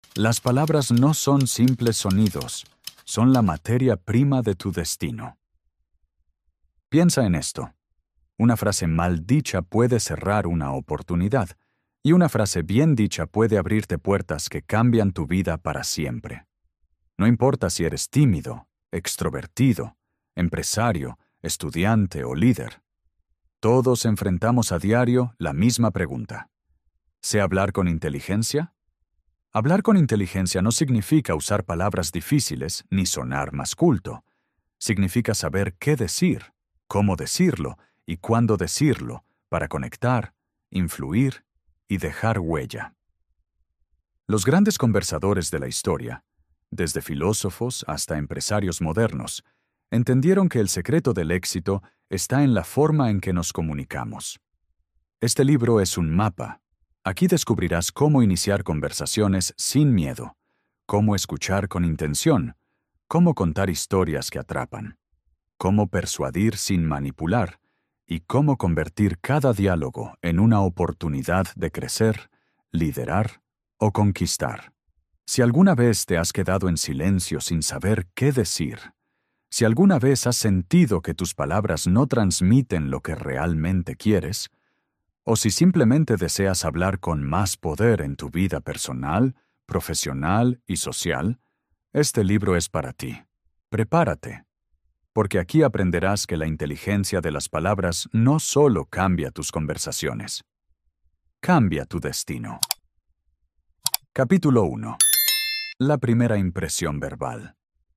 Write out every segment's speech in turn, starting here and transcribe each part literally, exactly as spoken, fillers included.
Las palabras no son simples sonidos, son la materia prima de tu destino. Piensa en esto. Una frase mal dicha puede cerrar una oportunidad, y una frase bien dicha puede abrirte puertas que cambian tu vida para siempre. No importa si eres tímido, extrovertido, empresario, estudiante o líder. Todos enfrentamos a diario la misma pregunta. ¿Sé hablar con inteligencia? Hablar con inteligencia no significa usar palabras difíciles ni sonar más culto. Significa saber qué decir, cómo decirlo y cuándo decirlo para conectar, influir y dejar huella. Los grandes conversadores de la historia, desde filósofos hasta empresarios modernos, entendieron que el secreto del éxito está en la forma en que nos comunicamos. Este libro es un mapa. Aquí descubrirás cómo iniciar conversaciones sin miedo, cómo escuchar con intención, cómo contar historias que atrapan, cómo persuadir sin manipular y cómo convertir cada diálogo en una oportunidad de crecer, liderar o conquistar. Si alguna vez te has quedado en silencio sin saber qué decir, si alguna vez has sentido que tus palabras no transmiten lo que realmente quieres, o si simplemente deseas hablar con más poder en tu vida personal, profesional y social, este libro es para ti. Prepárate, porque aquí aprenderás que la inteligencia de las palabras no solo cambia tus conversaciones, cambia tu destino. Capítulo uno. La primera impresión verbal.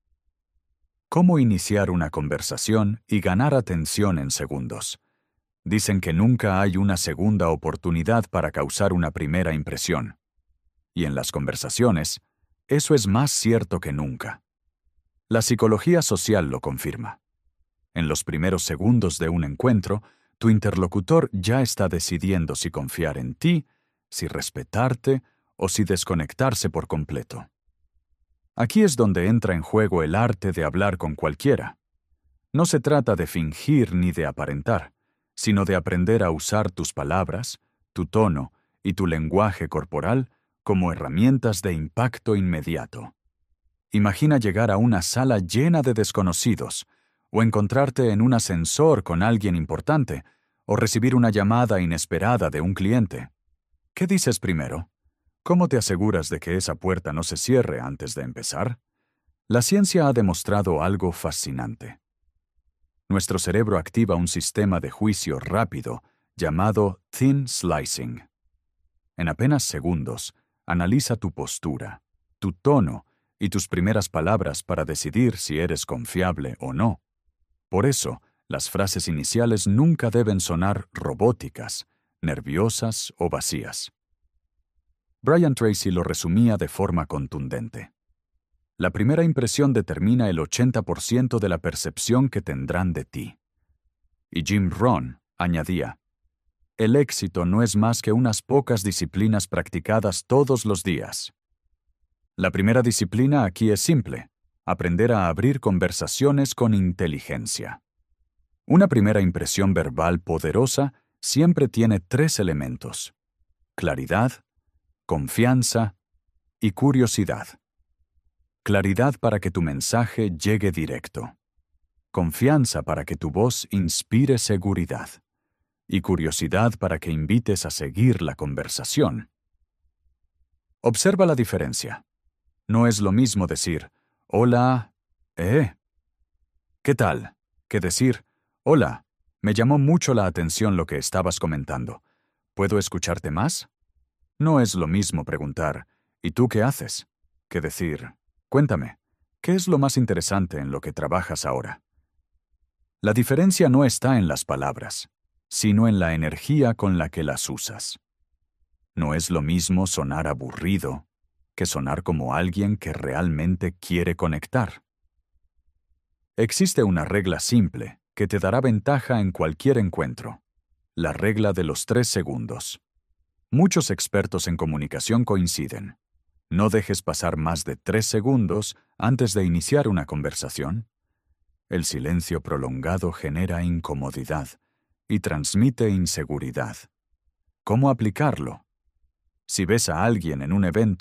¿Cómo iniciar una conversación y ganar atención en segundos? Dicen que nunca hay una segunda oportunidad para causar una primera impresión. Y en las conversaciones, eso es más cierto que nunca. La psicología social lo confirma. En los primeros segundos de un encuentro, tu interlocutor ya está decidiendo si confiar en ti, si respetarte o si desconectarse por completo. Aquí es donde entra en juego el arte de hablar con cualquiera. No se trata de fingir ni de aparentar, sino de aprender a usar tus palabras, tu tono y tu lenguaje corporal como herramientas de impacto inmediato. Imagina llegar a una sala llena de desconocidos, o encontrarte en un ascensor con alguien importante, o recibir una llamada inesperada de un cliente. ¿Qué dices primero? ¿Cómo te aseguras de que esa puerta no se cierre antes de empezar? La ciencia ha demostrado algo fascinante. Nuestro cerebro activa un sistema de juicio rápido llamado thin slicing. En apenas segundos, analiza tu postura, tu tono y tus primeras palabras para decidir si eres confiable o no. Por eso, las frases iniciales nunca deben sonar robóticas, nerviosas o vacías. Brian Tracy lo resumía de forma contundente. La primera impresión determina el ochenta por ciento de la percepción que tendrán de ti. Y Jim Rohn añadía, el éxito no es más que unas pocas disciplinas practicadas todos los días. La primera disciplina aquí es simple, aprender a abrir conversaciones con inteligencia. Una primera impresión verbal poderosa siempre tiene tres elementos: claridad, confianza y curiosidad. Claridad para que tu mensaje llegue directo. Confianza para que tu voz inspire seguridad. Y curiosidad para que invites a seguir la conversación. Observa la diferencia. No es lo mismo decir, hola, eh, ¿qué tal?, que decir, hola, me llamó mucho la atención lo que estabas comentando. ¿Puedo escucharte más? No es lo mismo preguntar, ¿y tú qué haces?, que decir, cuéntame, ¿qué es lo más interesante en lo que trabajas ahora? La diferencia no está en las palabras, sino en la energía con la que las usas. No es lo mismo sonar aburrido que sonar como alguien que realmente quiere conectar. Existe una regla simple que te dará ventaja en cualquier encuentro: la regla de los tres segundos. Muchos expertos en comunicación coinciden. No dejes pasar más de tres segundos antes de iniciar una conversación. El silencio prolongado genera incomodidad y transmite inseguridad. ¿Cómo aplicarlo? Si ves a alguien en un evento,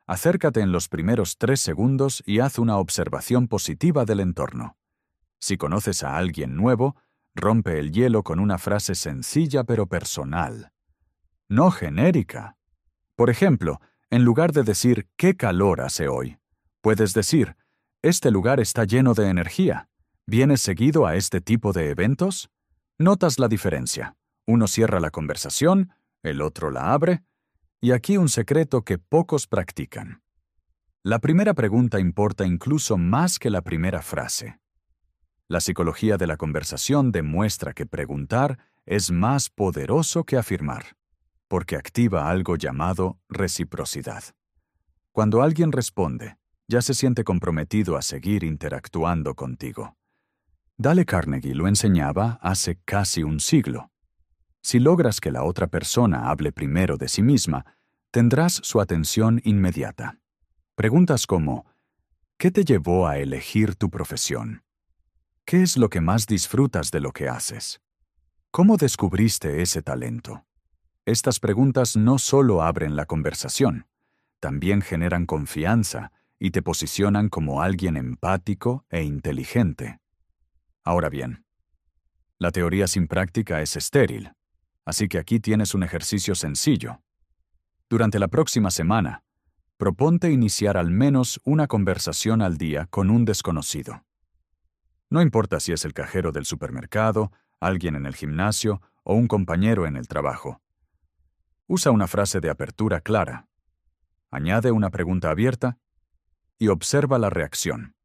Acércate en los primeros tres segundos y haz una observación positiva del entorno. Si conoces a alguien nuevo, rompe el hielo con una frase sencilla pero personal. No genérica. Por ejemplo, en lugar de decir «¿Qué calor hace hoy?», puedes decir «Este lugar está lleno de energía. ¿Vienes seguido a este tipo de eventos?». Notas la diferencia. Uno cierra la conversación, el otro la abre. Y aquí un secreto que pocos practican. La primera pregunta importa incluso más que la primera frase. La psicología de la conversación demuestra que preguntar es más poderoso que afirmar, porque activa algo llamado reciprocidad. Cuando alguien responde, ya se siente comprometido a seguir interactuando contigo. Dale Carnegie lo enseñaba hace casi un siglo. Si logras que la otra persona hable primero de sí misma, tendrás su atención inmediata. Preguntas como, ¿qué te llevó a elegir tu profesión? ¿Qué es lo que más disfrutas de lo que haces? ¿Cómo descubriste ese talento? Estas preguntas no solo abren la conversación, también generan confianza y te posicionan como alguien empático e inteligente. Ahora bien, la teoría sin práctica es estéril. Así que aquí tienes un ejercicio sencillo. Durante la próxima semana, proponte iniciar al menos una conversación al día con un desconocido. No importa si es el cajero del supermercado, alguien en el gimnasio o un compañero en el trabajo. Usa una frase de apertura clara. Añade una pregunta abierta y observa la reacción.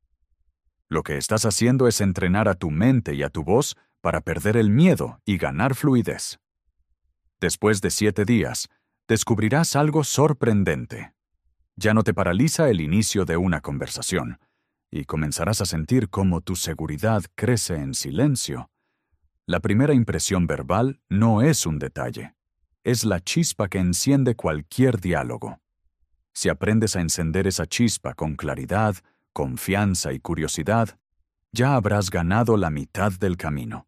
Lo que estás haciendo es entrenar a tu mente y a tu voz para perder el miedo y ganar fluidez. Después de siete días, descubrirás algo sorprendente. Ya no te paraliza el inicio de una conversación, y comenzarás a sentir cómo tu seguridad crece en silencio. La primera impresión verbal no es un detalle. Es la chispa que enciende cualquier diálogo. Si aprendes a encender esa chispa con claridad, confianza y curiosidad, ya habrás ganado la mitad del camino.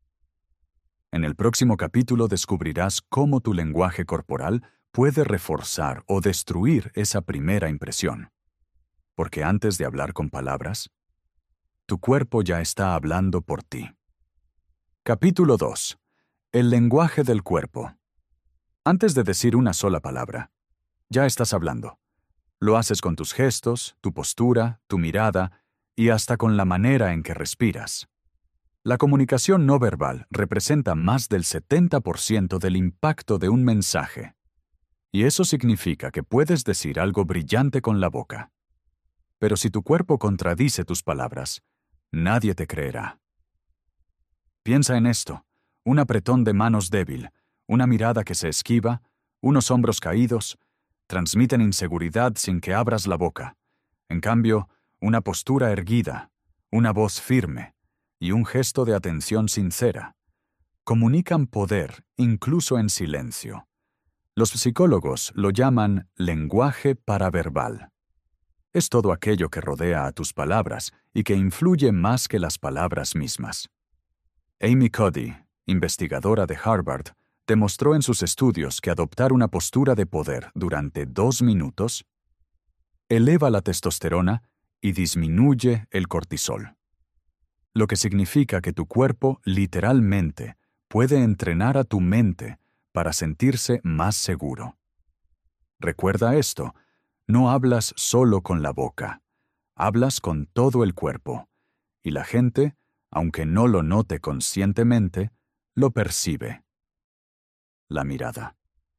En el próximo capítulo descubrirás cómo tu lenguaje corporal puede reforzar o destruir esa primera impresión. Porque antes de hablar con palabras, tu cuerpo ya está hablando por ti. Capítulo dos. El lenguaje del cuerpo. Antes de decir una sola palabra, ya estás hablando. Lo haces con tus gestos, tu postura, tu mirada y hasta con la manera en que respiras. La comunicación no verbal representa más del setenta por ciento del impacto de un mensaje. Y eso significa que puedes decir algo brillante con la boca. Pero si tu cuerpo contradice tus palabras, nadie te creerá. Piensa en esto: un apretón de manos débil, una mirada que se esquiva, unos hombros caídos, transmiten inseguridad sin que abras la boca. En cambio, una postura erguida, una voz firme y un gesto de atención sincera comunican poder incluso en silencio. Los psicólogos lo llaman lenguaje paraverbal. Es todo aquello que rodea a tus palabras y que influye más que las palabras mismas. Amy Cuddy, investigadora de Harvard, demostró en sus estudios que adoptar una postura de poder durante dos minutos eleva la testosterona y disminuye el cortisol. Lo que significa que tu cuerpo literalmente puede entrenar a tu mente para sentirse más seguro. Recuerda esto: no hablas solo con la boca, hablas con todo el cuerpo, y la gente, aunque no lo note conscientemente, lo percibe. La mirada.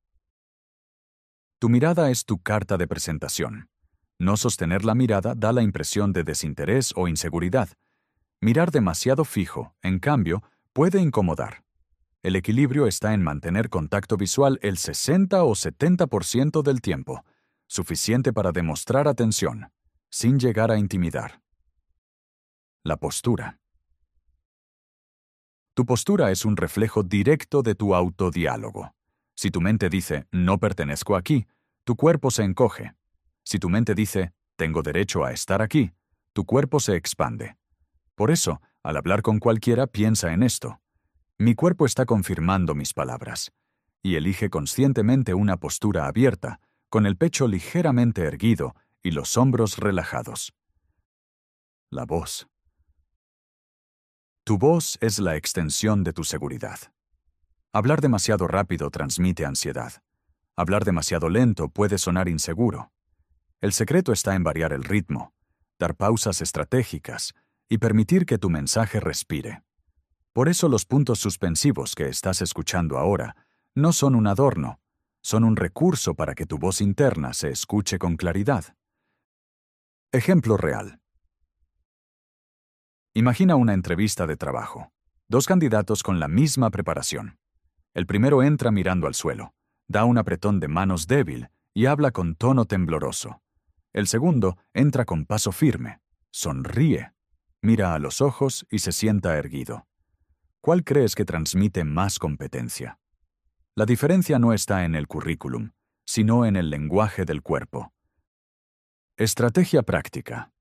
Tu mirada es tu carta de presentación. No sostener la mirada da la impresión de desinterés o inseguridad. Mirar demasiado fijo, en cambio, puede incomodar. El equilibrio está en mantener contacto visual el sesenta o setenta por ciento del tiempo, suficiente para demostrar atención, sin llegar a intimidar. La postura. Tu postura es un reflejo directo de tu autodiálogo. Si tu mente dice «no pertenezco aquí», tu cuerpo se encoge. Si tu mente dice «tengo derecho a estar aquí», tu cuerpo se expande. Por eso, al hablar con cualquiera, piensa en esto: mi cuerpo está confirmando mis palabras. Y elige conscientemente una postura abierta, con el pecho ligeramente erguido y los hombros relajados. La voz. Tu voz es la extensión de tu seguridad. Hablar demasiado rápido transmite ansiedad. Hablar demasiado lento puede sonar inseguro. El secreto está en variar el ritmo, dar pausas estratégicas y permitir que tu mensaje respire. Por eso los puntos suspensivos que estás escuchando ahora no son un adorno, son un recurso para que tu voz interna se escuche con claridad. Ejemplo real. Imagina una entrevista de trabajo. Dos candidatos con la misma preparación. El primero entra mirando al suelo, da un apretón de manos débil y habla con tono tembloroso. El segundo entra con paso firme, sonríe, mira a los ojos y se sienta erguido. ¿Cuál crees que transmite más competencia? La diferencia no está en el currículum, sino en el lenguaje del cuerpo. Estrategia práctica.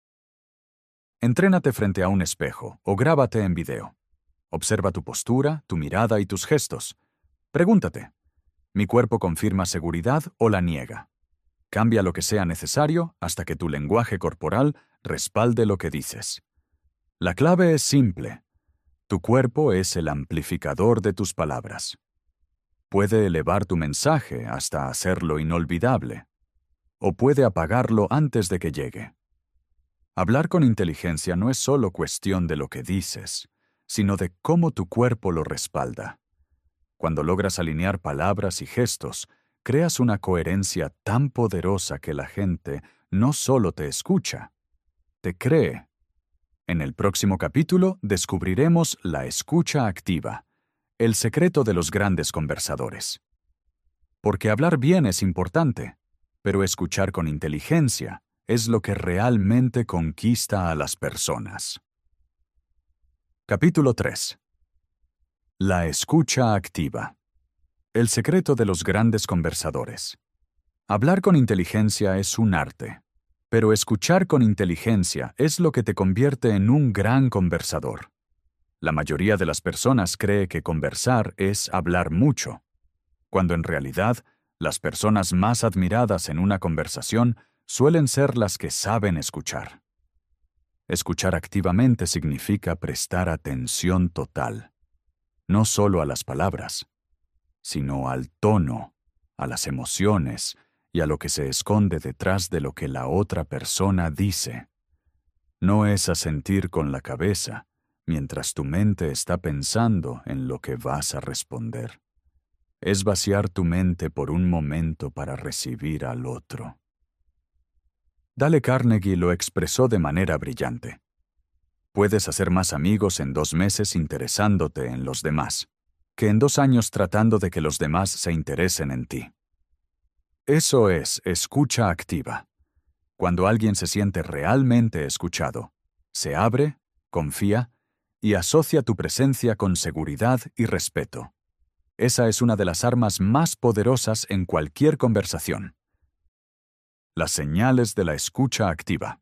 Entrénate frente a un espejo o grábate en video. Observa tu postura, tu mirada y tus gestos. Pregúntate, ¿mi cuerpo confirma seguridad o la niega? Cambia lo que sea necesario hasta que tu lenguaje corporal respalde lo que dices. La clave es simple. Tu cuerpo es el amplificador de tus palabras. Puede elevar tu mensaje hasta hacerlo inolvidable, o puede apagarlo antes de que llegue. Hablar con inteligencia no es solo cuestión de lo que dices, sino de cómo tu cuerpo lo respalda. Cuando logras alinear palabras y gestos, creas una coherencia tan poderosa que la gente no solo te escucha, te cree. En el próximo capítulo descubriremos la escucha activa, el secreto de los grandes conversadores. Porque hablar bien es importante, pero escuchar con inteligencia es lo que realmente conquista a las personas. Capítulo tres. La escucha activa. El secreto de los grandes conversadores. Hablar con inteligencia es un arte, pero escuchar con inteligencia es lo que te convierte en un gran conversador. La mayoría de las personas cree que conversar es hablar mucho, cuando en realidad las personas más admiradas en una conversación suelen ser las que saben escuchar. Escuchar activamente significa prestar atención total, no solo a las palabras, sino al tono, a las emociones y a lo que se esconde detrás de lo que la otra persona dice. No es asentir con la cabeza mientras tu mente está pensando en lo que vas a responder. Es vaciar tu mente por un momento para recibir al otro. Dale Carnegie lo expresó de manera brillante. Puedes hacer más amigos en dos meses interesándote en los demás, que en dos años tratando de que los demás se interesen en ti. Eso es escucha activa. Cuando alguien se siente realmente escuchado, se abre, confía y asocia tu presencia con seguridad y respeto. Esa es una de las armas más poderosas en cualquier conversación. Las señales de la escucha activa.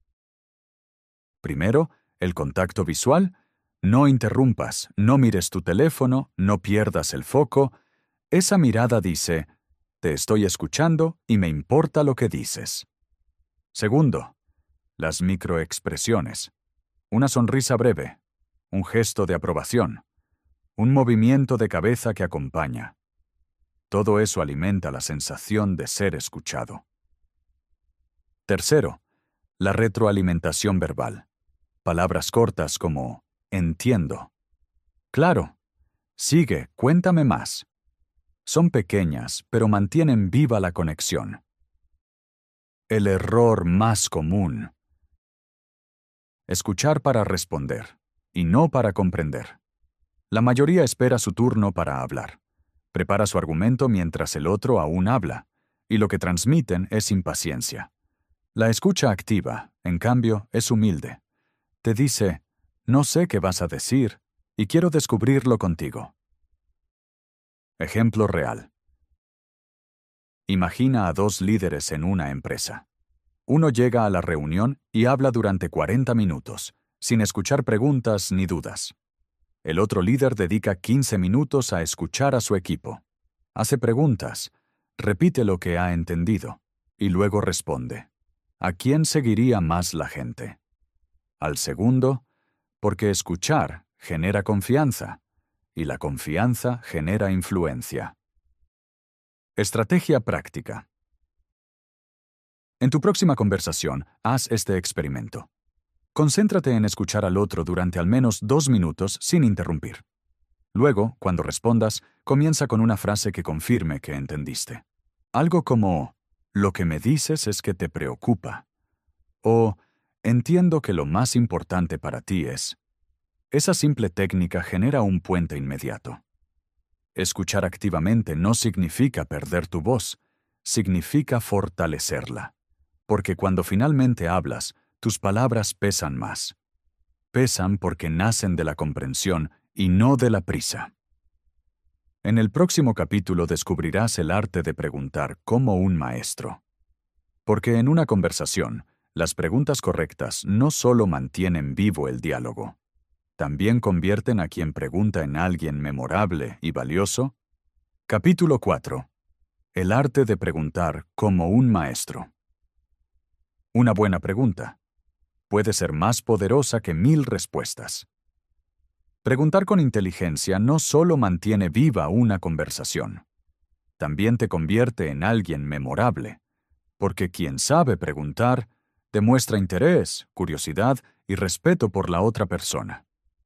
Primero, el contacto visual. No interrumpas, no mires tu teléfono, no pierdas el foco. Esa mirada dice, te estoy escuchando y me importa lo que dices. Segundo, las microexpresiones. Una sonrisa breve, un gesto de aprobación, un movimiento de cabeza que acompaña. Todo eso alimenta la sensación de ser escuchado. Tercero, la retroalimentación verbal. Palabras cortas como entiendo. Claro. Sigue, cuéntame más. Son pequeñas, pero mantienen viva la conexión. El error más común. Escuchar para responder, y no para comprender. La mayoría espera su turno para hablar. Prepara su argumento mientras el otro aún habla, y lo que transmiten es impaciencia. La escucha activa, en cambio, es humilde. Te dice, no sé qué vas a decir, y quiero descubrirlo contigo. Ejemplo real. Imagina a dos líderes en una empresa. Uno llega a la reunión y habla durante cuarenta minutos, sin escuchar preguntas ni dudas. El otro líder dedica quince minutos a escuchar a su equipo. Hace preguntas, repite lo que ha entendido y luego responde. ¿A quién seguiría más la gente? Al segundo, porque escuchar genera confianza y la confianza genera influencia. Estrategia práctica. En tu próxima conversación, haz este experimento. Concéntrate en escuchar al otro durante al menos dos minutos sin interrumpir. Luego, cuando respondas, comienza con una frase que confirme que entendiste. Algo como, lo que me dices es que te preocupa. O, entiendo que lo más importante para ti es. Esa simple técnica genera un puente inmediato. Escuchar activamente no significa perder tu voz, significa fortalecerla. Porque cuando finalmente hablas, tus palabras pesan más. Pesan porque nacen de la comprensión y no de la prisa. En el próximo capítulo descubrirás el arte de preguntar como un maestro. Porque en una conversación, las preguntas correctas no solo mantienen vivo el diálogo, también convierten a quien pregunta en alguien memorable y valioso. Capítulo cuatro. El arte de preguntar como un maestro. Una buena pregunta puede ser más poderosa que mil respuestas. Preguntar con inteligencia no solo mantiene viva una conversación, también te convierte en alguien memorable, porque quien sabe preguntar demuestra interés, curiosidad y respeto por la otra persona.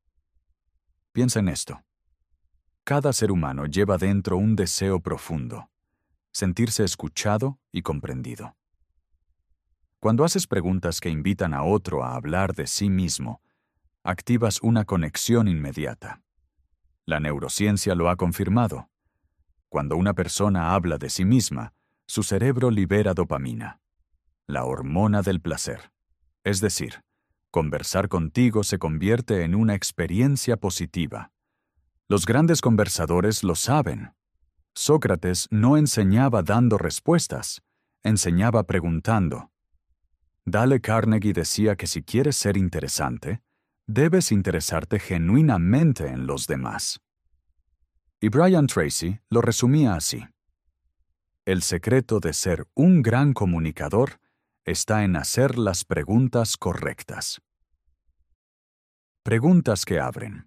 Piensa en esto. Cada ser humano lleva dentro un deseo profundo, sentirse escuchado y comprendido. Cuando haces preguntas que invitan a otro a hablar de sí mismo, activas una conexión inmediata. La neurociencia lo ha confirmado. Cuando una persona habla de sí misma, su cerebro libera dopamina, la hormona del placer. Es decir, conversar contigo se convierte en una experiencia positiva. Los grandes conversadores lo saben. Sócrates no enseñaba dando respuestas, enseñaba preguntando. Dale Carnegie decía que si quieres ser interesante, debes interesarte genuinamente en los demás. Y Brian Tracy lo resumía así. El secreto de ser un gran comunicador está en hacer las preguntas correctas. Preguntas que abren.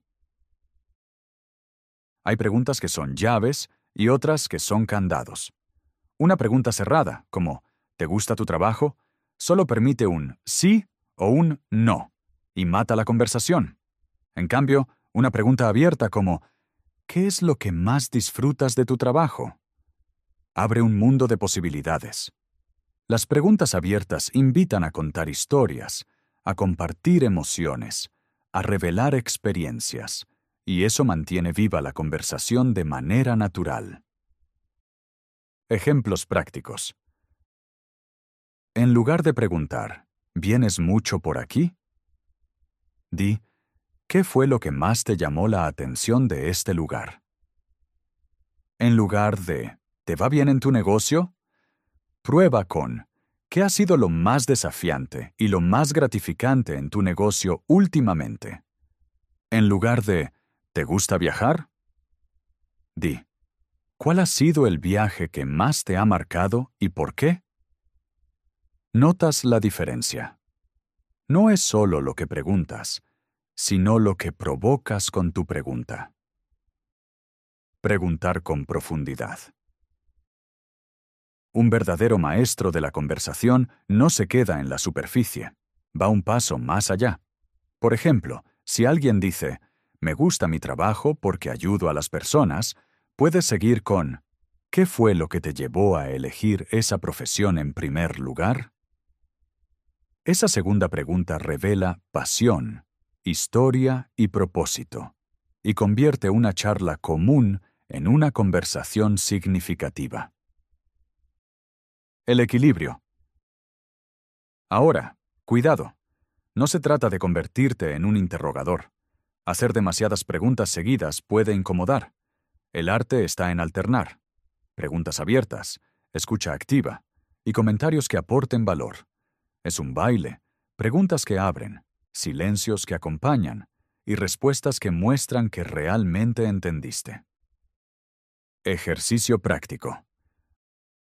Hay preguntas que son llaves y otras que son candados. Una pregunta cerrada, como ¿te gusta tu trabajo?, solo permite un sí o un no, y mata la conversación. En cambio, una pregunta abierta como ¿qué es lo que más disfrutas de tu trabajo?, abre un mundo de posibilidades. Las preguntas abiertas invitan a contar historias, a compartir emociones, a revelar experiencias, y eso mantiene viva la conversación de manera natural. Ejemplos prácticos. En lugar de preguntar, ¿vienes mucho por aquí?, di, ¿qué fue lo que más te llamó la atención de este lugar? En lugar de, ¿te va bien en tu negocio?, prueba con, ¿qué ha sido lo más desafiante y lo más gratificante en tu negocio últimamente? En lugar de, ¿te gusta viajar?, di, ¿cuál ha sido el viaje que más te ha marcado y por qué? ¿Notas la diferencia? No es solo lo que preguntas, sino lo que provocas con tu pregunta. Preguntar con profundidad. Un verdadero maestro de la conversación no se queda en la superficie, va un paso más allá. Por ejemplo, si alguien dice, me gusta mi trabajo porque ayudo a las personas, puedes seguir con, ¿qué fue lo que te llevó a elegir esa profesión en primer lugar? Esa segunda pregunta revela pasión, historia y propósito, y convierte una charla común en una conversación significativa. El equilibrio. Ahora, cuidado. No se trata de convertirte en un interrogador. Hacer demasiadas preguntas seguidas puede incomodar. El arte está en alternar. Preguntas abiertas, escucha activa y comentarios que aporten valor. Es un baile, preguntas que abren, silencios que acompañan y respuestas que muestran que realmente entendiste. Ejercicio práctico.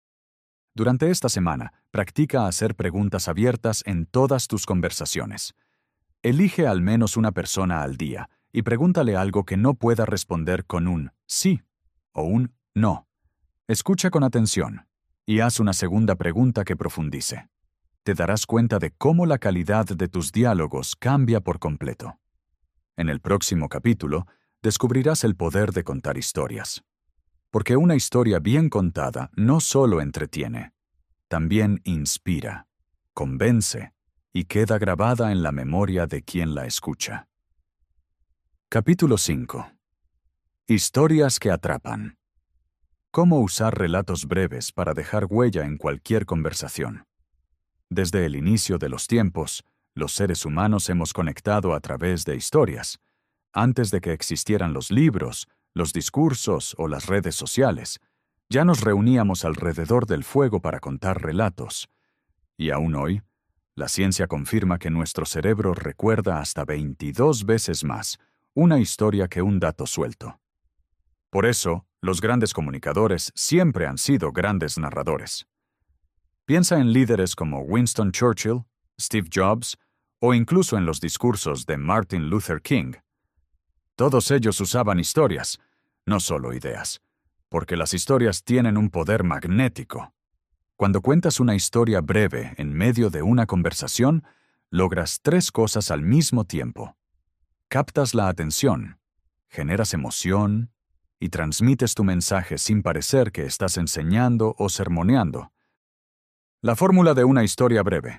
Durante esta semana, practica hacer preguntas abiertas en todas tus conversaciones. Elige al menos una persona al día y pregúntale algo que no pueda responder con un sí o un no. Escucha con atención y haz una segunda pregunta que profundice. Te darás cuenta de cómo la calidad de tus diálogos cambia por completo. En el próximo capítulo, descubrirás el poder de contar historias. Porque una historia bien contada no solo entretiene, también inspira, convence y queda grabada en la memoria de quien la escucha. Capítulo cinco. Historias que atrapan. Cómo usar relatos breves para dejar huella en cualquier conversación. Desde el inicio de los tiempos, los seres humanos hemos conectado a través de historias. Antes de que existieran los libros, los discursos o las redes sociales, ya nos reuníamos alrededor del fuego para contar relatos. Y aún hoy, la ciencia confirma que nuestro cerebro recuerda hasta veintidós veces más una historia que un dato suelto. Por eso, los grandes comunicadores siempre han sido grandes narradores. Piensa en líderes como Winston Churchill, Steve Jobs o incluso en los discursos de Martin Luther King. Todos ellos usaban historias, no solo ideas, porque las historias tienen un poder magnético. Cuando cuentas una historia breve en medio de una conversación, logras tres cosas al mismo tiempo. Captas la atención, generas emoción y transmites tu mensaje sin parecer que estás enseñando o sermoneando. La fórmula de una historia breve.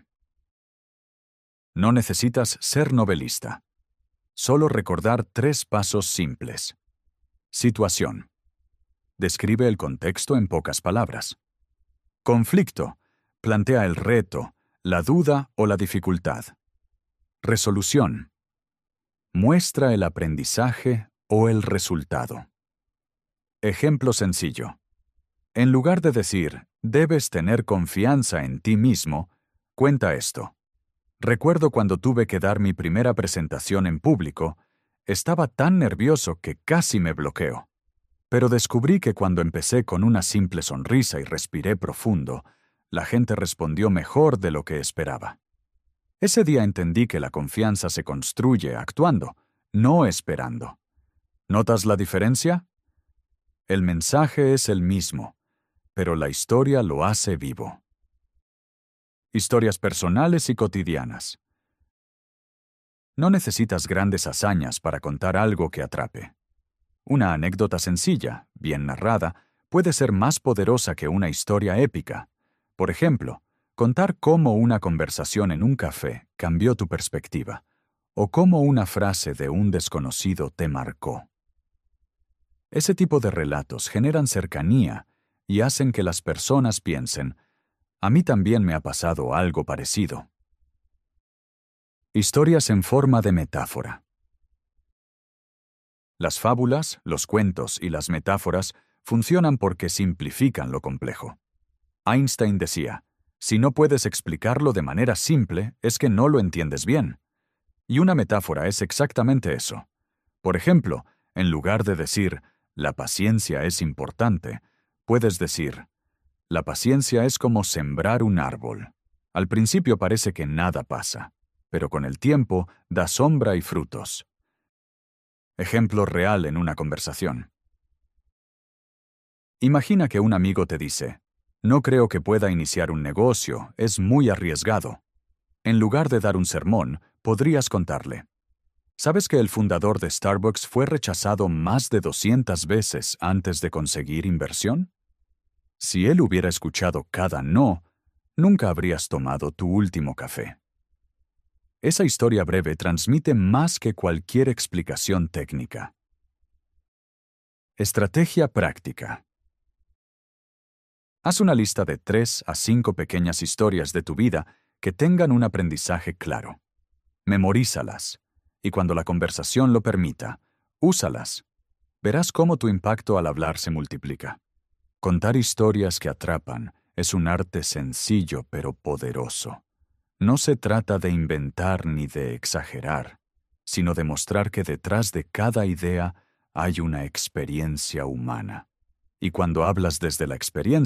No necesitas ser novelista. Solo recordar tres pasos simples. Situación. Describe el contexto en pocas palabras. Conflicto. Plantea el reto, la duda o la dificultad. Resolución. Muestra el aprendizaje o el resultado. Ejemplo sencillo. En lugar de decir, debes tener confianza en ti mismo, cuenta esto. Recuerdo cuando tuve que dar mi primera presentación en público, estaba tan nervioso que casi me bloqueó. Pero descubrí que cuando empecé con una simple sonrisa y respiré profundo, la gente respondió mejor de lo que esperaba. Ese día entendí que la confianza se construye actuando, no esperando. ¿Notas la diferencia? El mensaje es el mismo, pero la historia lo hace vivo. Historias personales y cotidianas. No necesitas grandes hazañas para contar algo que atrape. Una anécdota sencilla, bien narrada, puede ser más poderosa que una historia épica. Por ejemplo, contar cómo una conversación en un café cambió tu perspectiva, o cómo una frase de un desconocido te marcó. Ese tipo de relatos generan cercanía y hacen que las personas piensen, a mí también me ha pasado algo parecido. Historias en forma de metáfora. Las fábulas, los cuentos y las metáforas funcionan porque simplifican lo complejo. Einstein decía, si no puedes explicarlo de manera simple, es que no lo entiendes bien. Y una metáfora es exactamente eso. Por ejemplo, en lugar de decir, la paciencia es importante, puedes decir, la paciencia es como sembrar un árbol. Al principio parece que nada pasa, pero con el tiempo da sombra y frutos. Ejemplo real en una conversación. Imagina que un amigo te dice, no creo que pueda iniciar un negocio, es muy arriesgado. En lugar de dar un sermón, podrías contarle. ¿Sabes que el fundador de Starbucks fue rechazado más de doscientas veces antes de conseguir inversión? Si él hubiera escuchado cada no, nunca habrías tomado tu último café. Esa historia breve transmite más que cualquier explicación técnica. Estrategia práctica. Haz una lista de tres a cinco pequeñas historias de tu vida que tengan un aprendizaje claro. Memorízalas, y cuando la conversación lo permita, úsalas. Verás cómo tu impacto al hablar se multiplica. Contar historias que atrapan es un arte sencillo pero poderoso. No se trata de inventar ni de exagerar, sino de mostrar que detrás de cada idea hay una experiencia humana. Y cuando hablas desde la experiencia,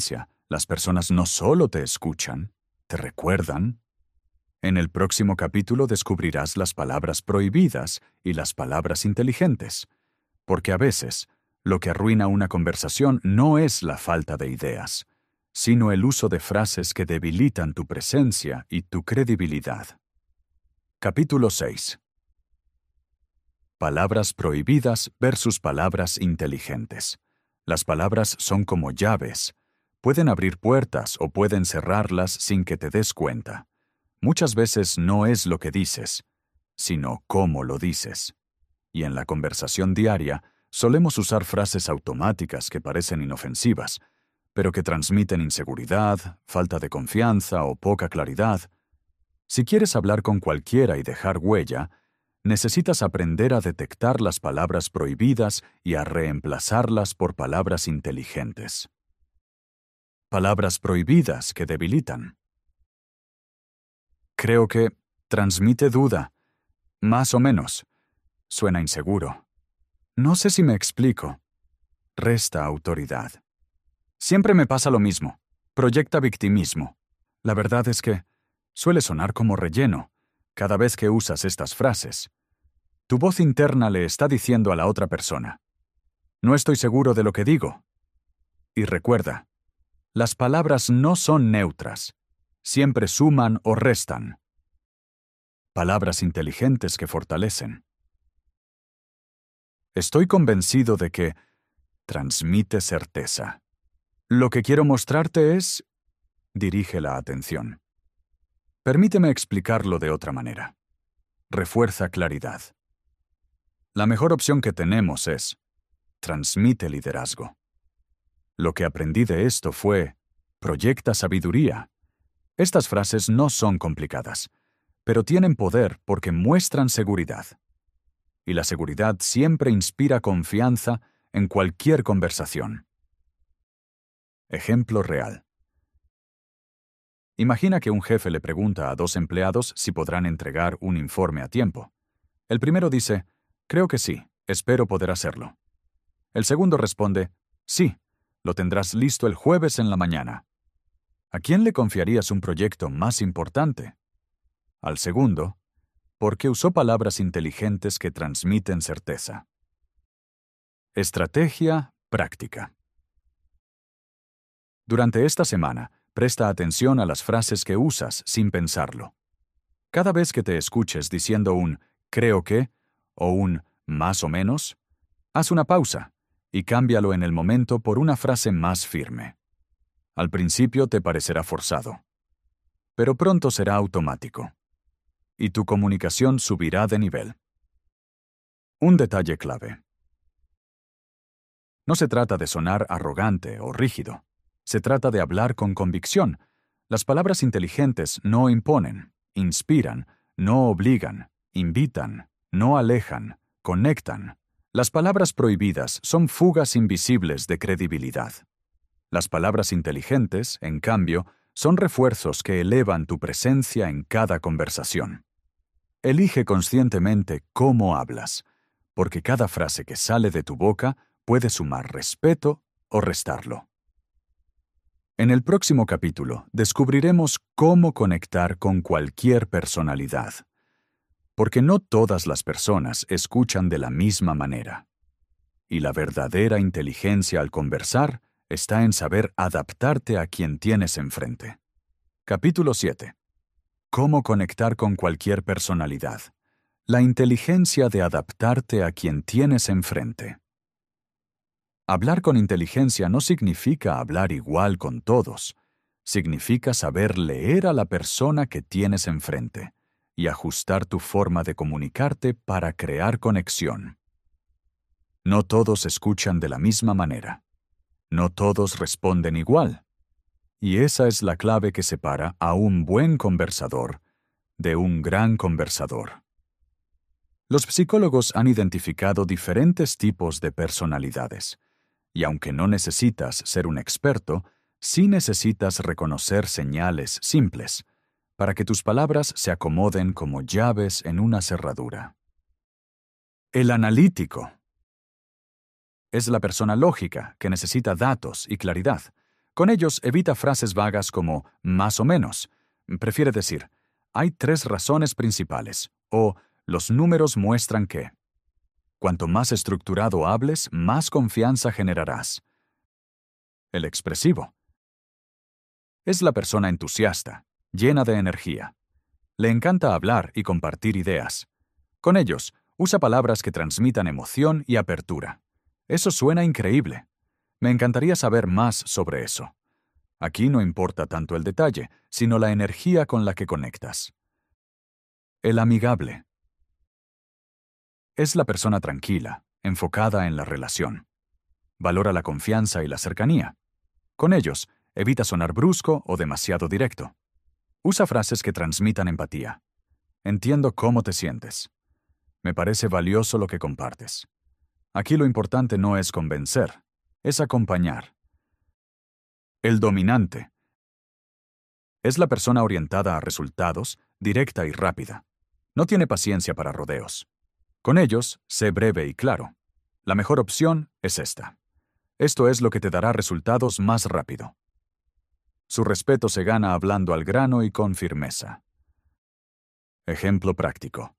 Las personas no solo te escuchan, te recuerdan. En el próximo capítulo descubrirás las palabras prohibidas y las palabras inteligentes, porque a veces lo que arruina una conversación no es la falta de ideas, sino el uso de frases que debilitan tu presencia y tu credibilidad. Capítulo seis. Palabras prohibidas versus palabras inteligentes. Las palabras son como llaves. Pueden abrir puertas o pueden cerrarlas sin que te des cuenta. Muchas veces no es lo que dices, sino cómo lo dices. Y en la conversación diaria, solemos usar frases automáticas que parecen inofensivas, pero que transmiten inseguridad, falta de confianza o poca claridad. Si quieres hablar con cualquiera y dejar huella, necesitas aprender a detectar las palabras prohibidas y a reemplazarlas por palabras inteligentes. Palabras prohibidas que debilitan. Creo que transmite duda. Más o menos. Suena inseguro. No sé si me explico. Resta autoridad. Siempre me pasa lo mismo. Proyecta victimismo. La verdad es que suele sonar como relleno cada vez que usas estas frases. Tu voz interna le está diciendo a la otra persona: no estoy seguro de lo que digo. Y recuerda, las palabras no son neutras. Siempre suman o restan. Palabras inteligentes que fortalecen. Estoy convencido de que transmite certeza. Lo que quiero mostrarte es... Dirige la atención. Permíteme explicarlo de otra manera. Refuerza claridad. La mejor opción que tenemos es... Transmite liderazgo. Lo que aprendí de esto fue... Proyecta sabiduría. Estas frases no son complicadas, pero tienen poder porque muestran seguridad. Y la seguridad siempre inspira confianza en cualquier conversación. Ejemplo real. Imagina que un jefe le pregunta a dos empleados si podrán entregar un informe a tiempo. El primero dice: creo que sí, espero poder hacerlo. El segundo responde: sí, lo tendrás listo el jueves en la mañana. ¿A quién le confiarías un proyecto más importante? Al segundo, porque usó palabras inteligentes que transmiten certeza. Estrategia práctica. Durante esta semana, presta atención a las frases que usas sin pensarlo. Cada vez que te escuches diciendo un «creo que» o un «más o menos», haz una pausa y cámbialo en el momento por una frase más firme. Al principio te parecerá forzado, pero pronto será automático. Y tu comunicación subirá de nivel. Un detalle clave. No se trata de sonar arrogante o rígido. Se trata de hablar con convicción. Las palabras inteligentes no imponen, inspiran, no obligan, invitan, no alejan, conectan. Las palabras prohibidas son fugas invisibles de credibilidad. Las palabras inteligentes, en cambio, son refuerzos que elevan tu presencia en cada conversación. Elige conscientemente cómo hablas, porque cada frase que sale de tu boca puede sumar respeto o restarlo. En el próximo capítulo descubriremos cómo conectar con cualquier personalidad, porque no todas las personas escuchan de la misma manera. Y la verdadera inteligencia al conversar está en saber adaptarte a quien tienes enfrente. Capítulo siete. ¿Cómo conectar con cualquier personalidad? La inteligencia de adaptarte a quien tienes enfrente. Hablar con inteligencia no significa hablar igual con todos. Significa saber leer a la persona que tienes enfrente y ajustar tu forma de comunicarte para crear conexión. No todos escuchan de la misma manera. No todos responden igual. Y esa es la clave que separa a un buen conversador de un gran conversador. Los psicólogos han identificado diferentes tipos de personalidades, y aunque no necesitas ser un experto, sí necesitas reconocer señales simples para que tus palabras se acomoden como llaves en una cerradura. El analítico es la persona lógica que necesita datos y claridad. Con ellos, evita frases vagas como más o menos. Prefiere decir, hay tres razones principales, o los números muestran que. Cuanto más estructurado hables, más confianza generarás. El expresivo. Es la persona entusiasta, llena de energía. Le encanta hablar y compartir ideas. Con ellos, usa palabras que transmitan emoción y apertura. Eso suena increíble. Me encantaría saber más sobre eso. Aquí no importa tanto el detalle, sino la energía con la que conectas. El amigable. Es la persona tranquila, enfocada en la relación. Valora la confianza y la cercanía. Con ellos, evita sonar brusco o demasiado directo. Usa frases que transmitan empatía. Entiendo cómo te sientes. Me parece valioso lo que compartes. Aquí lo importante no es convencer, es acompañar. El dominante. Es la persona orientada a resultados, directa y rápida. No tiene paciencia para rodeos. Con ellos, sé breve y claro. La mejor opción es esta. Esto es lo que te dará resultados más rápido. Su respeto se gana hablando al grano y con firmeza. Ejemplo práctico.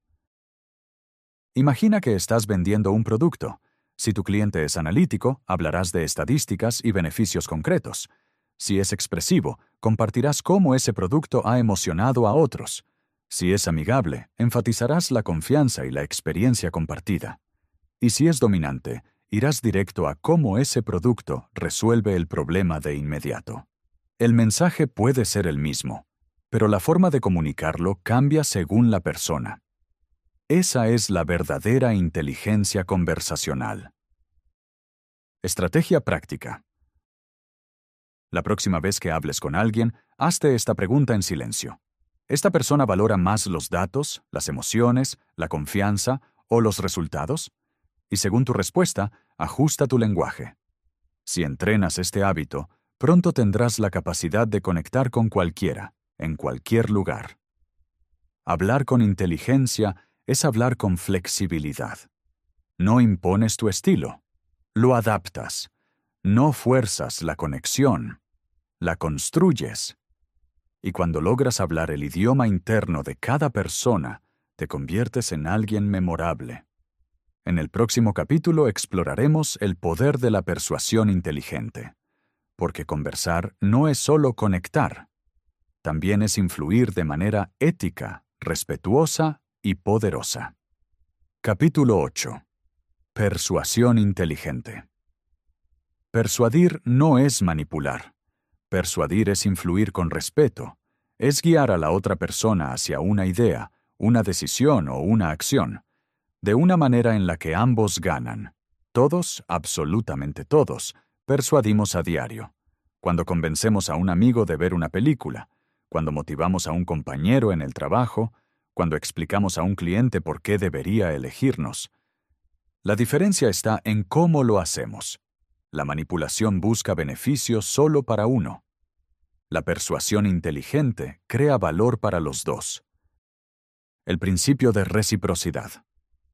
Imagina que estás vendiendo un producto. Si tu cliente es analítico, hablarás de estadísticas y beneficios concretos. Si es expresivo, compartirás cómo ese producto ha emocionado a otros. Si es amigable, enfatizarás la confianza y la experiencia compartida. Y si es dominante, irás directo a cómo ese producto resuelve el problema de inmediato. El mensaje puede ser el mismo, pero la forma de comunicarlo cambia según la persona. Esa es la verdadera inteligencia conversacional. Estrategia práctica. La próxima vez que hables con alguien, hazte esta pregunta en silencio. ¿Esta persona valora más los datos, las emociones, la confianza o los resultados? Y según tu respuesta, ajusta tu lenguaje. Si entrenas este hábito, pronto tendrás la capacidad de conectar con cualquiera, en cualquier lugar. Hablar con inteligencia es hablar con flexibilidad. No impones tu estilo, lo adaptas. No fuerzas la conexión, la construyes. Y cuando logras hablar el idioma interno de cada persona, te conviertes en alguien memorable. En el próximo capítulo exploraremos el poder de la persuasión inteligente, porque conversar no es solo conectar, también es influir de manera ética, respetuosa y poderosa. Capítulo ocho. Persuasión inteligente. Persuadir no es manipular. Persuadir es influir con respeto, es guiar a la otra persona hacia una idea, una decisión o una acción, de una manera en la que ambos ganan. Todos, absolutamente todos, persuadimos a diario. Cuando convencemos a un amigo de ver una película, cuando motivamos a un compañero en el trabajo, cuando explicamos a un cliente por qué debería elegirnos. La diferencia está en cómo lo hacemos. La manipulación busca beneficios solo para uno. La persuasión inteligente crea valor para los dos. El principio de reciprocidad.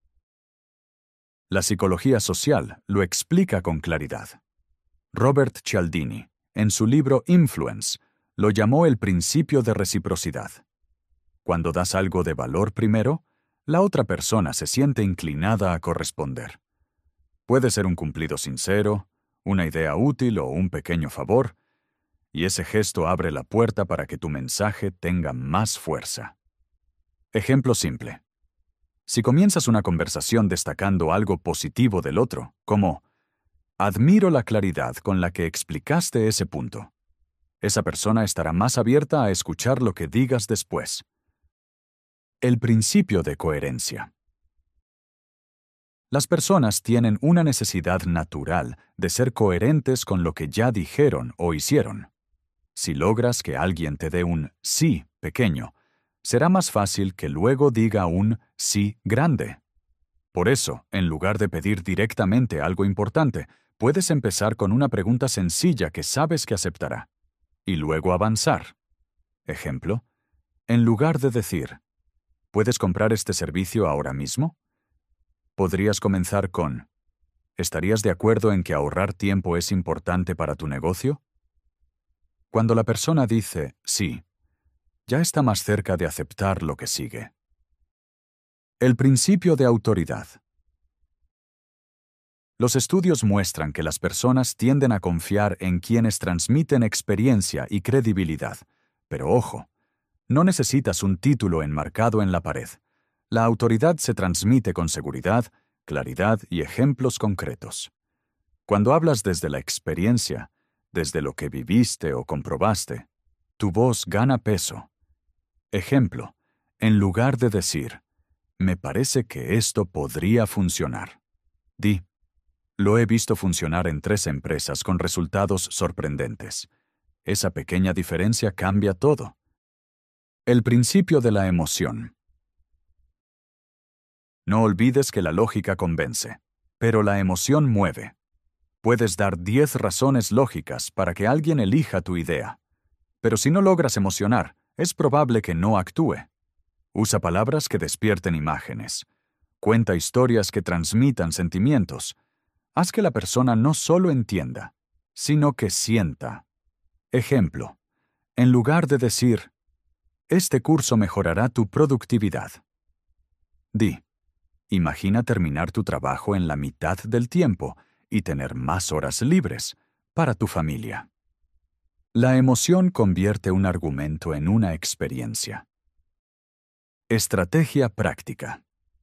La psicología social lo explica con claridad. Robert Cialdini, en su libro Influence, lo llamó el principio de reciprocidad. Cuando das algo de valor primero, la otra persona se siente inclinada a corresponder. Puede ser un cumplido sincero, una idea útil o un pequeño favor, y ese gesto abre la puerta para que tu mensaje tenga más fuerza. Ejemplo simple. Si comienzas una conversación destacando algo positivo del otro, como «Admiro la claridad con la que explicaste ese punto», esa persona estará más abierta a escuchar lo que digas después. El principio de coherencia. Las personas tienen una necesidad natural de ser coherentes con lo que ya dijeron o hicieron. Si logras que alguien te dé un sí pequeño, será más fácil que luego diga un sí grande. Por eso, en lugar de pedir directamente algo importante, puedes empezar con una pregunta sencilla que sabes que aceptará, y luego avanzar. Ejemplo, en lugar de decir, ¿puedes comprar este servicio ahora mismo? Podrías comenzar con, ¿estarías de acuerdo en que ahorrar tiempo es importante para tu negocio? Cuando la persona dice sí, ya está más cerca de aceptar lo que sigue. El principio de autoridad. Los estudios muestran que las personas tienden a confiar en quienes transmiten experiencia y credibilidad. Pero ojo, no necesitas un título enmarcado en la pared. La autoridad se transmite con seguridad, claridad y ejemplos concretos. Cuando hablas desde la experiencia, desde lo que viviste o comprobaste, tu voz gana peso. Ejemplo, en lugar de decir, me parece que esto podría funcionar, di, lo he visto funcionar en tres empresas con resultados sorprendentes. Esa pequeña diferencia cambia todo. El principio de la emoción. No olvides que la lógica convence, pero la emoción mueve. Puedes dar diez razones lógicas para que alguien elija tu idea, pero si no logras emocionar, es probable que no actúe. Usa palabras que despierten imágenes. Cuenta historias que transmitan sentimientos. Haz que la persona no solo entienda, sino que sienta. Ejemplo, en lugar de decir, este curso mejorará tu productividad, di, imagina terminar tu trabajo en la mitad del tiempo y tener más horas libres para tu familia. La emoción convierte un argumento en una experiencia. Estrategia práctica.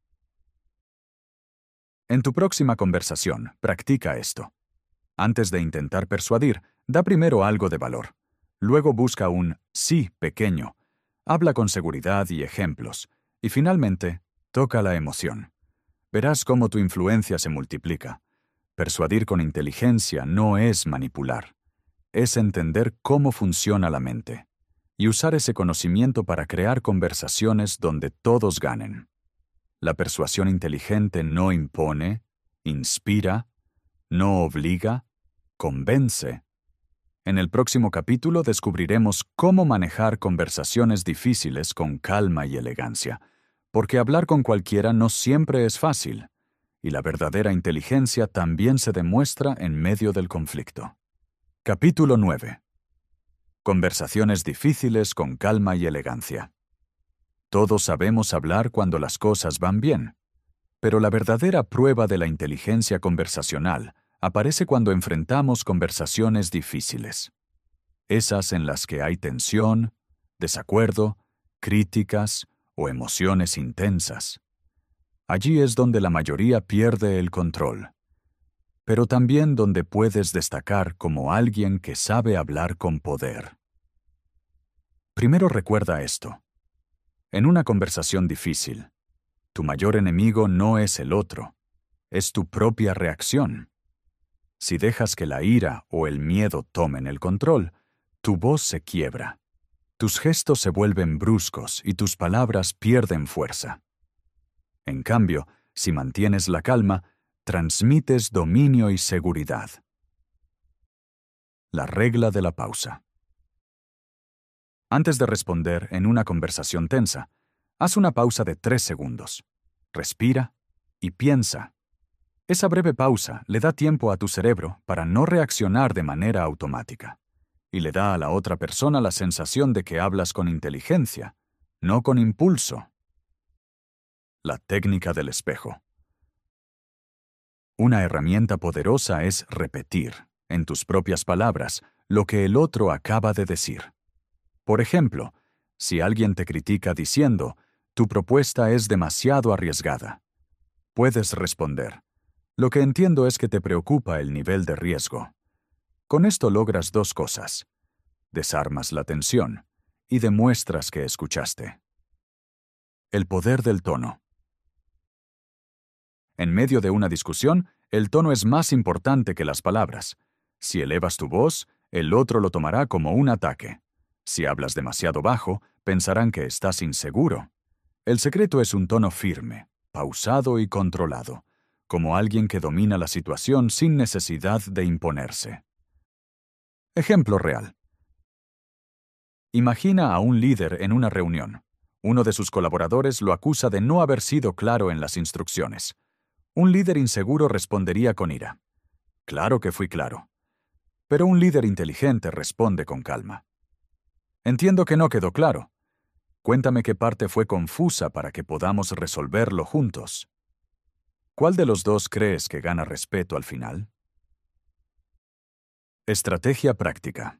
En tu próxima conversación, practica esto. Antes de intentar persuadir, da primero algo de valor. Luego busca un sí pequeño. Habla con seguridad y ejemplos. Y finalmente, toca la emoción. Verás cómo tu influencia se multiplica. Persuadir con inteligencia no es manipular. Es entender cómo funciona la mente. Y usar ese conocimiento para crear conversaciones donde todos ganen. La persuasión inteligente no impone, inspira, no obliga, convence. En el próximo capítulo descubriremos cómo manejar conversaciones difíciles con calma y elegancia, porque hablar con cualquiera no siempre es fácil, y la verdadera inteligencia también se demuestra en medio del conflicto. Capítulo nueve. Conversaciones difíciles con calma y elegancia. Todos sabemos hablar cuando las cosas van bien, pero la verdadera prueba de la inteligencia conversacional aparece cuando enfrentamos conversaciones difíciles. Esas en las que hay tensión, desacuerdo, críticas o emociones intensas. Allí es donde la mayoría pierde el control, pero también donde puedes destacar como alguien que sabe hablar con poder. Primero recuerda esto. En una conversación difícil, tu mayor enemigo no es el otro, es tu propia reacción. Si dejas que la ira o el miedo tomen el control, tu voz se quiebra. Tus gestos se vuelven bruscos y tus palabras pierden fuerza. En cambio, si mantienes la calma, transmites dominio y seguridad. La regla de la pausa. Antes de responder en una conversación tensa, haz una pausa de tres segundos. Respira y piensa. Esa breve pausa le da tiempo a tu cerebro para no reaccionar de manera automática, y le da a la otra persona la sensación de que hablas con inteligencia, no con impulso. La técnica del espejo. Una herramienta poderosa es repetir, en tus propias palabras, lo que el otro acaba de decir. Por ejemplo, si alguien te critica diciendo, tu propuesta es demasiado arriesgada, puedes responder, lo que entiendo es que te preocupa el nivel de riesgo. Con esto logras dos cosas. Desarmas la tensión y demuestras que escuchaste. El poder del tono. En medio de una discusión, el tono es más importante que las palabras. Si elevas tu voz, el otro lo tomará como un ataque. Si hablas demasiado bajo, pensarán que estás inseguro. El secreto es un tono firme, pausado y controlado, como alguien que domina la situación sin necesidad de imponerse. Ejemplo real. Imagina a un líder en una reunión. Uno de sus colaboradores lo acusa de no haber sido claro en las instrucciones. Un líder inseguro respondería con ira. Claro que fui claro. Pero un líder inteligente responde con calma. Entiendo que no quedó claro. Cuéntame qué parte fue confusa para que podamos resolverlo juntos. ¿Cuál de los dos crees que gana respeto al final? Estrategia práctica.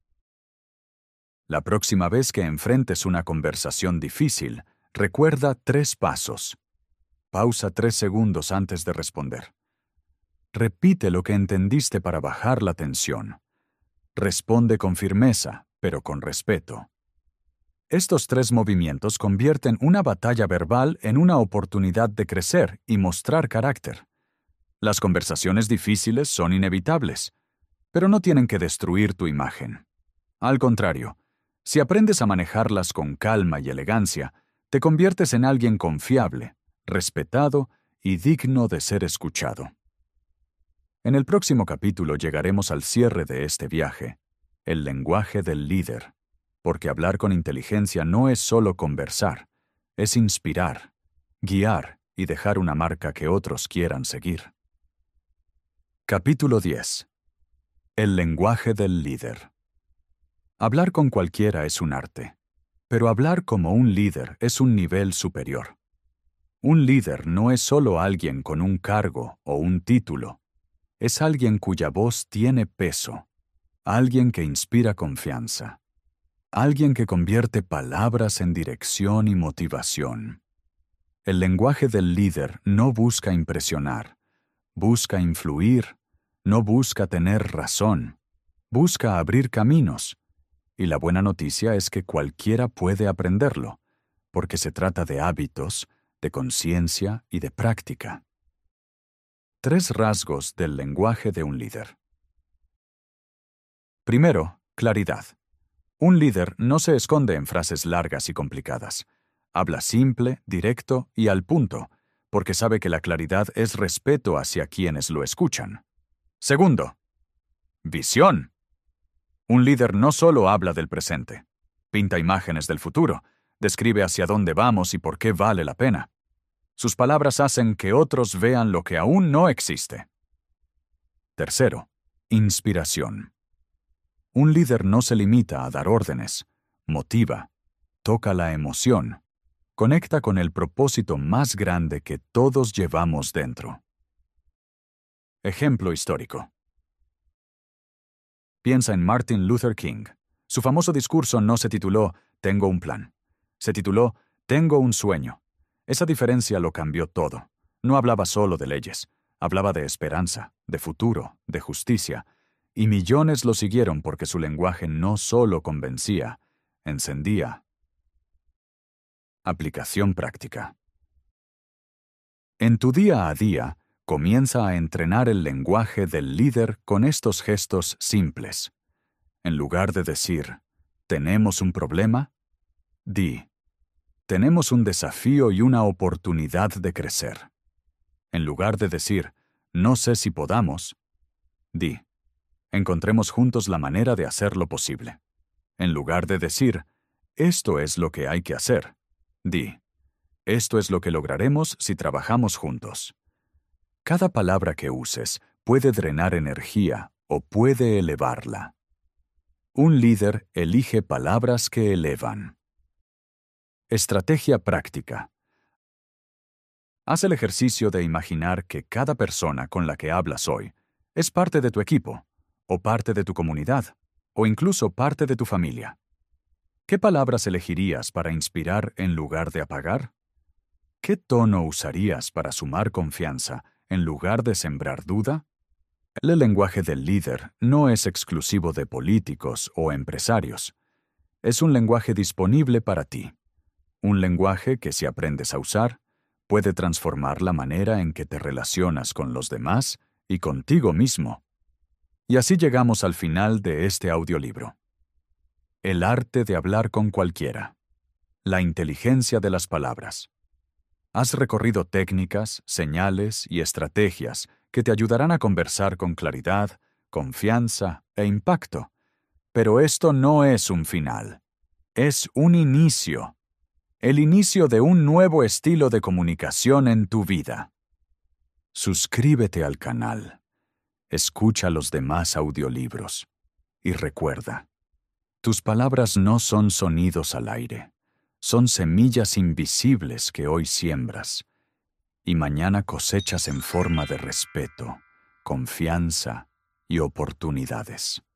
La próxima vez que enfrentes una conversación difícil, recuerda tres pasos. Pausa tres segundos antes de responder. Repite lo que entendiste para bajar la tensión. Responde con firmeza, pero con respeto. Estos tres movimientos convierten una batalla verbal en una oportunidad de crecer y mostrar carácter. Las conversaciones difíciles son inevitables, pero no tienen que destruir tu imagen. Al contrario, si aprendes a manejarlas con calma y elegancia, te conviertes en alguien confiable, respetado y digno de ser escuchado. En el próximo capítulo llegaremos al cierre de este viaje, el lenguaje del líder, porque hablar con inteligencia no es solo conversar, es inspirar, guiar y dejar una marca que otros quieran seguir. Capítulo diez. El lenguaje del líder. Hablar con cualquiera es un arte, pero hablar como un líder es un nivel superior. Un líder no es solo alguien con un cargo o un título, es alguien cuya voz tiene peso, alguien que inspira confianza, alguien que convierte palabras en dirección y motivación. El lenguaje del líder no busca impresionar, busca influir, no busca tener razón, busca abrir caminos. Y la buena noticia es que cualquiera puede aprenderlo, porque se trata de hábitos, de conciencia y de práctica. Tres rasgos del lenguaje de un líder. Primero, claridad. Un líder no se esconde en frases largas y complicadas. Habla simple, directo y al punto, porque sabe que la claridad es respeto hacia quienes lo escuchan. Segundo, visión. Un líder no solo habla del presente, pinta imágenes del futuro, describe hacia dónde vamos y por qué vale la pena. Sus palabras hacen que otros vean lo que aún no existe. Tercero, inspiración. Un líder no se limita a dar órdenes, motiva, toca la emoción, conecta con el propósito más grande que todos llevamos dentro. Ejemplo histórico. Piensa en Martin Luther King. Su famoso discurso no se tituló Tengo un plan. Se tituló Tengo un sueño. Esa diferencia lo cambió todo. No hablaba solo de leyes, hablaba de esperanza, de futuro, de justicia, y millones lo siguieron porque su lenguaje no solo convencía, encendía. Aplicación práctica. En tu día a día, comienza a entrenar el lenguaje del líder con estos gestos simples. En lugar de decir, ¿tenemos un problema?, di, tenemos un desafío y una oportunidad de crecer. En lugar de decir, no sé si podamos, di, encontremos juntos la manera de hacerlo posible. En lugar de decir, esto es lo que hay que hacer, di, esto es lo que lograremos si trabajamos juntos. Cada palabra que uses puede drenar energía o puede elevarla. Un líder elige palabras que elevan. Estrategia práctica. Haz el ejercicio de imaginar que cada persona con la que hablas hoy es parte de tu equipo, o parte de tu comunidad, o incluso parte de tu familia. ¿Qué palabras elegirías para inspirar en lugar de apagar? ¿Qué tono usarías para sumar confianza en lugar de sembrar duda? El lenguaje del líder no es exclusivo de políticos o empresarios. Es un lenguaje disponible para ti. Un lenguaje que, si aprendes a usar, puede transformar la manera en que te relacionas con los demás y contigo mismo. Y así llegamos al final de este audiolibro. El arte de hablar con cualquiera. La inteligencia de las palabras. Has recorrido técnicas, señales y estrategias que te ayudarán a conversar con claridad, confianza e impacto. Pero esto no es un final. Es un inicio. El inicio de un nuevo estilo de comunicación en tu vida. Suscríbete al canal. Escucha los demás audiolibros. Y recuerda, tus palabras no son sonidos al aire, son semillas invisibles que hoy siembras y mañana cosechas en forma de respeto, confianza y oportunidades.